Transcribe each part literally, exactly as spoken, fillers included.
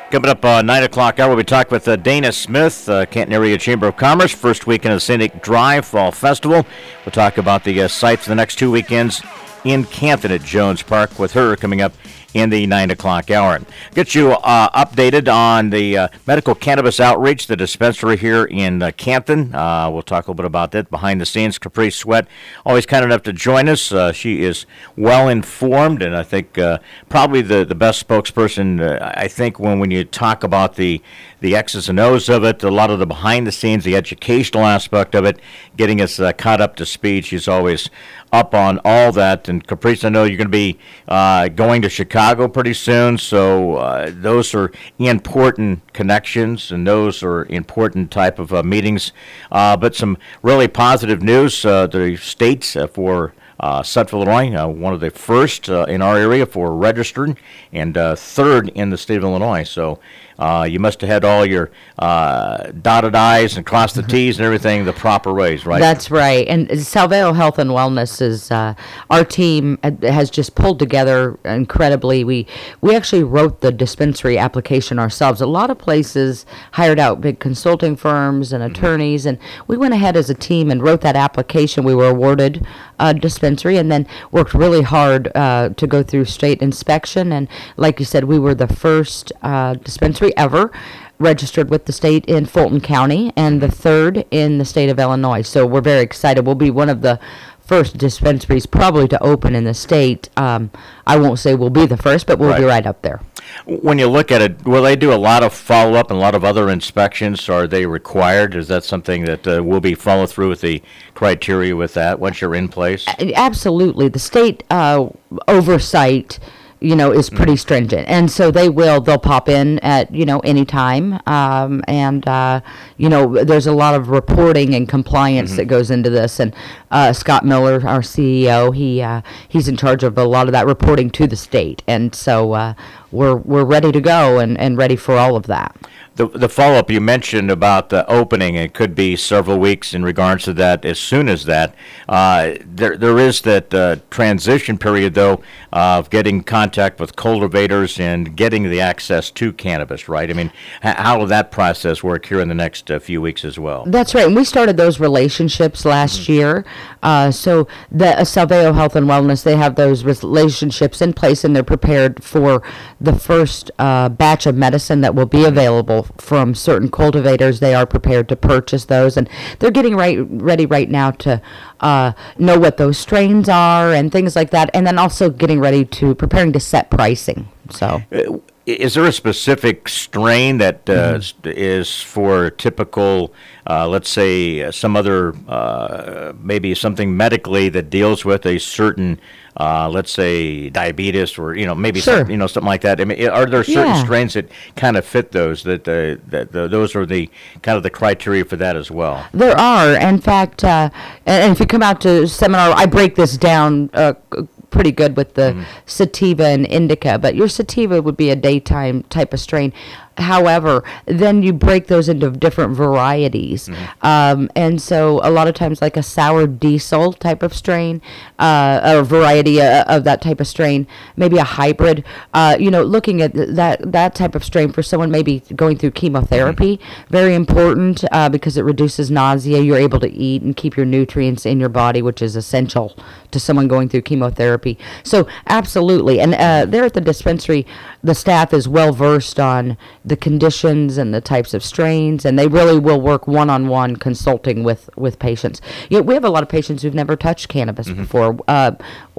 Coming up uh, nine o'clock hour, we talk with uh, Dana Smith, uh, Canton Area Chamber of Commerce, first weekend of the Scenic Drive Fall Festival. We'll talk about the uh, site for the next two weekends in Canton at Jones Park with her coming up in the nine o'clock hour. Get you uh, updated on the uh, medical cannabis outreach, the dispensary here in uh, Canton. Uh, we'll talk a little bit about that behind the scenes. Caprice Sweat, always kind enough to join us. Uh, she is well informed, and I think uh, probably the, the best spokesperson. Uh, I think when, when you talk about the the X's and O's of it, a lot of the behind the scenes, the educational aspect of it, getting us uh, caught up to speed. She's always up on all that. And Caprice, I know you're going to be uh, going to Chicago pretty soon, so uh, those are important connections, and those are important type of uh, meetings. Uh, but some really positive news. Uh, the states uh, for Uh, Central Illinois, uh, one of the first uh, in our area for registered, and uh, third in the state of Illinois. So uh, you must have had all your uh, dotted I's and crossed the T's and everything the proper ways, right? That's right. And Salveo Health and Wellness is uh, our team has just pulled together incredibly. We we actually wrote the dispensary application ourselves. A lot of places hired out big consulting firms and attorneys, mm-hmm. and we went ahead as a team and wrote that application. We were awarded a dispensary, and then worked really hard uh, to go through state inspection. And like you said, we were the first uh, dispensary ever registered with the state in Fulton County, and the third in the state of Illinois. So we're very excited. We'll be one of the first dispensaries probably to open in the state. Um, I won't say we'll be the first, but we'll Right. be right up there. When you look at it, will they do a lot of follow-up and a lot of other inspections? Are they required? Is that something that uh, will be followed through with the criteria with that once you're in place? A- Absolutely. The state uh, oversight, you know, is pretty stringent. And so they will, they'll pop in at, you know, any time. Um, and, uh, you know, there's a lot of reporting and compliance that goes into this. And uh, Scott Miller, our C E O, he uh, he's in charge of a lot of that reporting to the state. And so uh, we're we're ready to go and, and ready for all of that. The the follow-up you mentioned about the opening, it could be several weeks in regards to that. As soon as that, uh, there there is that uh, transition period, though, of getting contact with cultivators and getting the access to cannabis, right? I mean, h- how will that process work here in the next uh, few weeks as well? That's right. And we started those relationships last Mm-hmm. year. Uh, so the uh, Salveo Health and Wellness, they have those relationships in place, and they're prepared for the first uh, batch of medicine that will be available from certain cultivators. They are prepared to purchase those, and they're getting right ready right now to uh, know what those strains are and things like that, and then also getting ready to preparing to set pricing. So. Uh, Is there a specific strain that uh, mm-hmm. is for typical, uh, let's say, uh, some other, uh, maybe something medically that deals with a certain, uh, let's say, diabetes, or you know, maybe Sure. some, you know, something like that? I mean, are there certain Yeah. strains that kind of fit those? That uh, that the, those are the kind of the criteria for that as well. There are, in fact, uh, and and if you come out to seminar, I break this down uh, c- pretty good with the Mm-hmm. sativa and indica, but your sativa would be a daytime type of strain. However, then you break those into different varieties. Mm-hmm. Um, and so a lot of times like a sour diesel type of strain, uh, or variety uh, of that type of strain, maybe a hybrid, uh, you know, looking at th- that, that type of strain for someone maybe going through chemotherapy, Mm-hmm. very important uh, because it reduces nausea. You're able to eat and keep your nutrients in your body, which is essential to someone going through chemotherapy. So absolutely. And uh, there at the dispensary, the staff is well versed on the conditions and the types of strains, and they really will work one-on-one consulting with, with patients. You know, we have a lot of patients who've never touched cannabis before. Uh,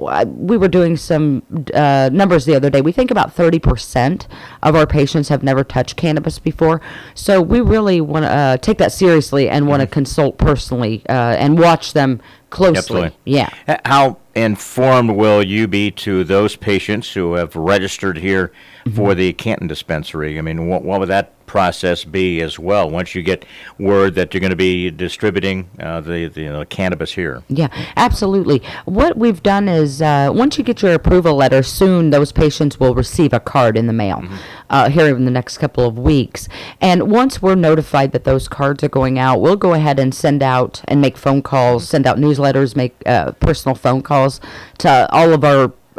we were doing some uh, numbers the other day. We think about thirty percent of our patients have never touched cannabis before. So we really want to uh, take that seriously and want to consult personally uh, and watch them closely. Absolutely. Yeah. H- How informed will you be to those patients who have registered here for the Canton dispensary? I mean, what, what would that process be as well once you get word that you're going to be distributing uh, the, the you know, cannabis here? Yeah, absolutely. What we've done is uh, once you get your approval letter, soon those patients will receive a card in the mail Mm-hmm. uh, here in the next couple of weeks. And once we're notified that those cards are going out, we'll go ahead and send out and make phone calls, send out newsletters, make uh, personal phone calls to all of our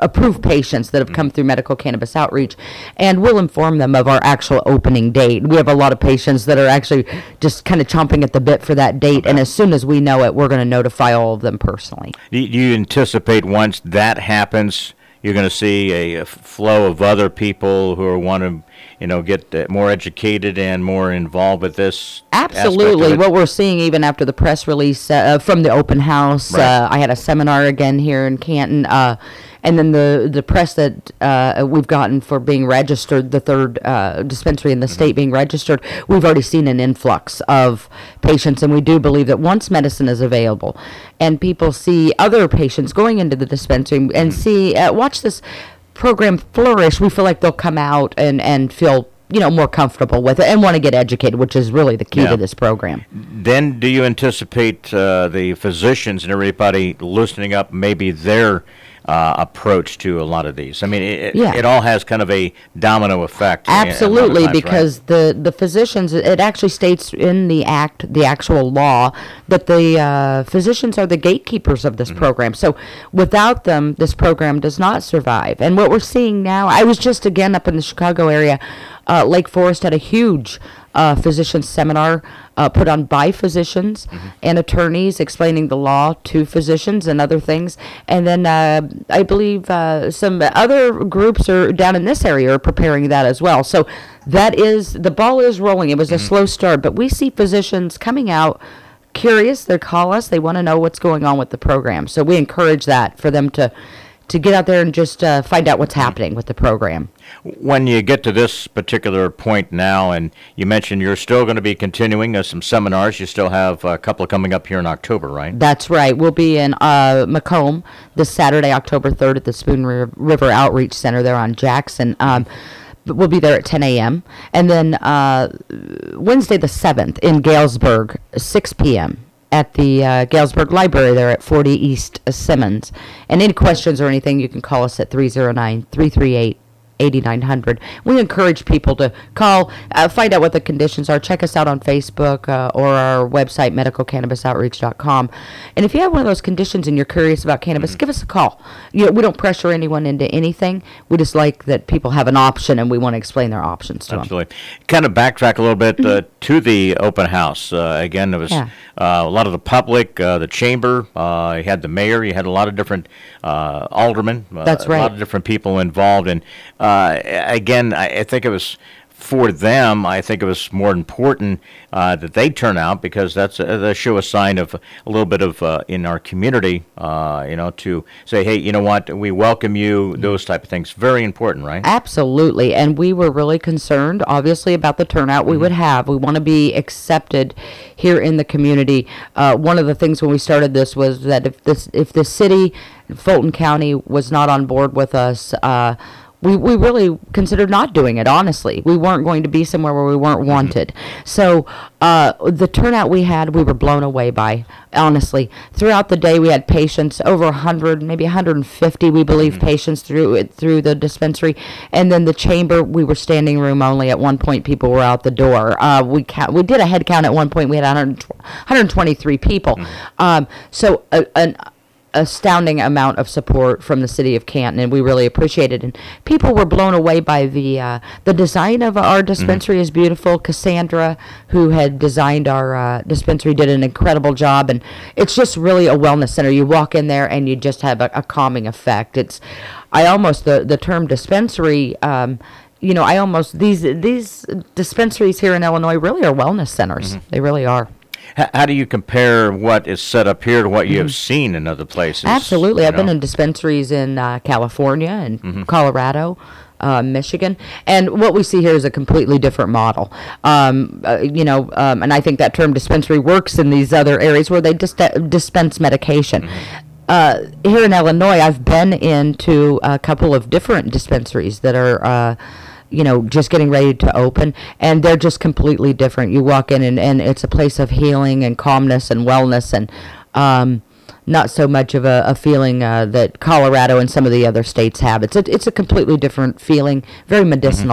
approved patients that have come through medical cannabis outreach, and we'll inform them of our actual opening date. We have a lot of patients that are actually just kind of chomping at the bit for that date, okay. and as soon as we know it, we're going to notify all of them personally. Do you anticipate once that happens, you're going to see a, a flow of other people who are want to, you know, get uh, more educated and more involved with this? Absolutely. What we're seeing even after the press release uh, from the open house, right. uh, I had a seminar again here in Canton, uh, and then the the press that uh, we've gotten for being registered, the third uh, dispensary in the mm-hmm. state being registered, we've already seen an influx of patients, and we do believe that once medicine is available and people see other patients going into the dispensary and mm-hmm. see, uh, watch this program flourish, we feel like they'll come out and, and feel, you know, more comfortable with it and want to get educated, which is really the key yeah. to this program. Then do you anticipate uh, the physicians and everybody loosening up maybe their uh, approach to a lot of these? I mean, it, yeah. it all has kind of a domino effect. Absolutely, times, right? because the, the physicians, it actually states in the act, the actual law, that the uh, physicians are the gatekeepers of this mm-hmm. program. So without them, this program does not survive. And what we're seeing now, I was just again up in the Chicago area, uh, Lake Forest had a huge uh, physician seminar uh, put on by physicians mm-hmm. and attorneys explaining the law to physicians and other things. And then uh, I believe uh, some other groups are down in this area are preparing that as well. So that is, the ball is rolling. It was mm-hmm. a slow start, but we see physicians coming out curious. They call us. They want to know what's going on with the program. So we encourage that for them to to get out there and just uh, find out what's happening with the program. When you get to this particular point now, and you mentioned you're still going to be continuing uh, some seminars, you still have a couple coming up here in October, right? That's right. We'll be in uh, Macomb this Saturday, October third, at the Spoon River Outreach Center there on Jackson. Um, We'll be there at ten a.m. And then uh, Wednesday the seventh in Galesburg, six p.m. at the uh, Galesburg Library there at forty East Simmons. And any questions or anything, you can call us at three oh nine, three three eight, eight nine hundred. We encourage people to call, uh, find out what the conditions are. Check us out on Facebook uh, or our website, medical cannabis outreach dot com. And if you have one of those conditions and you're curious about cannabis, mm-hmm. give us a call. You know, we don't pressure anyone into anything. We just like that people have an option, and we want to explain their options to Absolutely. them. Absolutely. Kind of backtrack a little bit uh, mm-hmm. to the open house. Uh, again, there was yeah. uh, a lot of the public, uh, the chamber. Uh, you had the mayor. You had a lot of different uh, aldermen. Uh, That's right. A lot of different people involved. And uh, again, I, I think it was for them, I think it was more important uh, that they turn out, because that's a, they show a sign of a little bit of uh, in our community, uh, you know, to say, hey, you know what, we welcome you, those type of things. Very important, right? Absolutely. And we were really concerned, obviously, about the turnout we mm-hmm. would have. We want to be accepted here in the community. Uh, one of the things when we started this was that if this, if the city, Fulton County, was not on board with us, uh, We we really considered not doing it, honestly. We weren't going to be somewhere where we weren't wanted. Mm-hmm. So uh, the turnout we had, we were blown away by, honestly. Throughout the day, we had patients, over one hundred, maybe one hundred fifty, we believe, mm-hmm. patients through it, through the dispensary. And then the chamber, we were standing room only. At one point, people were out the door. Uh, we count, we did a head count at one point. We had one hundred twenty-three people. Mm-hmm. Um, so uh, an astounding amount of support from the city of Canton, and we really appreciate it. And people were blown away by the uh, the design of our dispensary. Mm-hmm. is beautiful. Cassandra, who had designed our uh, dispensary, did an incredible job, and it's just really a wellness center. You walk in there and you just have a, a calming effect. It's, I almost the the term dispensary. Um, you know, I almost these these dispensaries here in Illinois really are wellness centers. Mm-hmm. They really are. How do you compare what is set up here to what you mm-hmm. have seen in other places? Absolutely. I've know? been in dispensaries in uh, California and mm-hmm. Colorado, uh, Michigan, and what we see here is a completely different model. Um, uh, you know, um, and I think that term dispensary works in these other areas where they dis- dispense medication. Mm-hmm. Uh, here in Illinois, I've been into a couple of different dispensaries that are uh, you know, just getting ready to open, and they're just completely different. You walk in, and, and it's a place of healing and calmness and wellness, and um, not so much of a, a feeling uh, that Colorado and some of the other states have. It's a, it's a completely different feeling, very medicinal. Mm-hmm.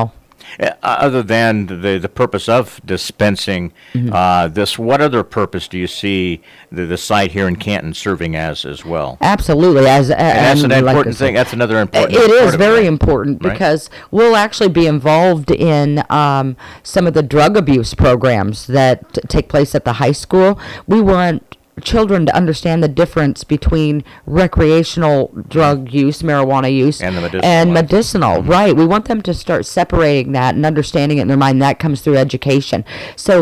Uh, other than the the purpose of dispensing mm-hmm. uh, this, what other purpose do you see the, the site here in Canton serving as as well? Absolutely, as and that's an like important thing. That's another important. It part is of very it, important right? because we'll actually be involved in um, some of the drug abuse programs that t- take place at the high school. We want children to understand the difference between recreational drug use, marijuana use, and the medicinal. And medicinal, mm-hmm. right. We want them to start separating that and understanding it in their mind. That comes through education. So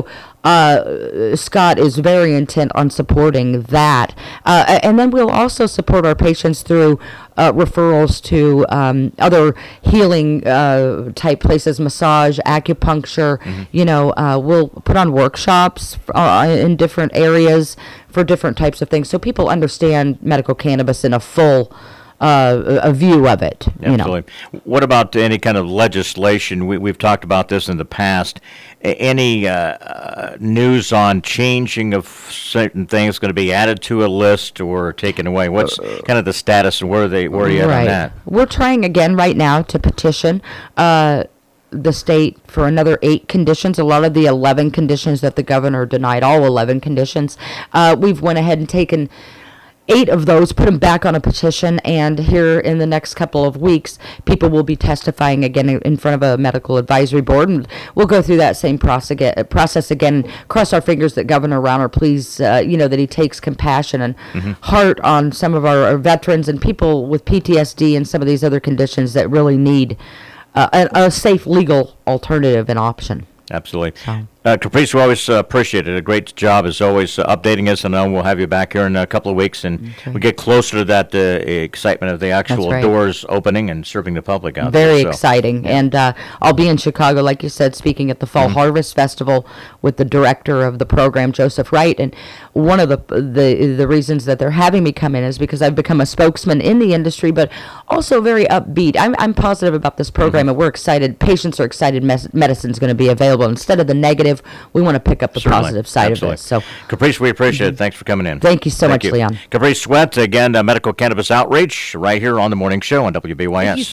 uh, Scott is very intent on supporting that. Uh, and then we'll also support our patients through uh, referrals to um, other healing uh, type places, massage, acupuncture. Mm-hmm. You know, uh, we'll put on workshops uh, in different areas for different types of things, so people understand medical cannabis in a full uh, a view of it. You Absolutely. know. What about any kind of legislation? We, we've talked about this in the past. A- any uh, uh, news on changing of certain things going to be added to a list or taken away? What's uh, kind of the status and where are they where are you at right. on that? We're trying again right now to petition Uh, the state for another eight conditions. A lot of the eleven conditions that the governor denied, all eleven conditions, uh, we've went ahead and taken eight of those, put them back on a petition, and here in the next couple of weeks, people will be testifying again in front of a medical advisory board, and we'll go through that same process process again. Cross our fingers that Governor Rauner, please, uh, you know, that he takes compassion and mm-hmm. heart on some of our, our veterans and people with P T S D and some of these other conditions that really need Uh, a, a safe legal alternative and option. Absolutely. So. Uh, Caprice, we always uh, appreciate it. A great job as always uh, updating us, and I know we'll have you back here in a couple of weeks, and okay. we get closer to that uh, excitement of the actual right. doors opening and serving the public out Very there. Very exciting. Yeah. And uh, I'll be in Chicago, like you said, speaking at the Fall mm-hmm. Harvest Festival with the director of the program, Joseph Wright. And one of the, the the reasons that they're having me come in is because I've become a spokesman in the industry, but also very upbeat. I'm, I'm positive about this program, mm-hmm. and we're excited. Patients are excited. Mes- medicine's going to be available. Instead of the negative, we want to pick up the Certainly. positive side Absolutely. of this. So, Caprice, we appreciate mm-hmm. it. Thanks for coming in. Thank you so Thank much, you. Leon. Caprice Sweat, again, uh, Medical Cannabis Outreach, right here on the Morning Show on W B Y S.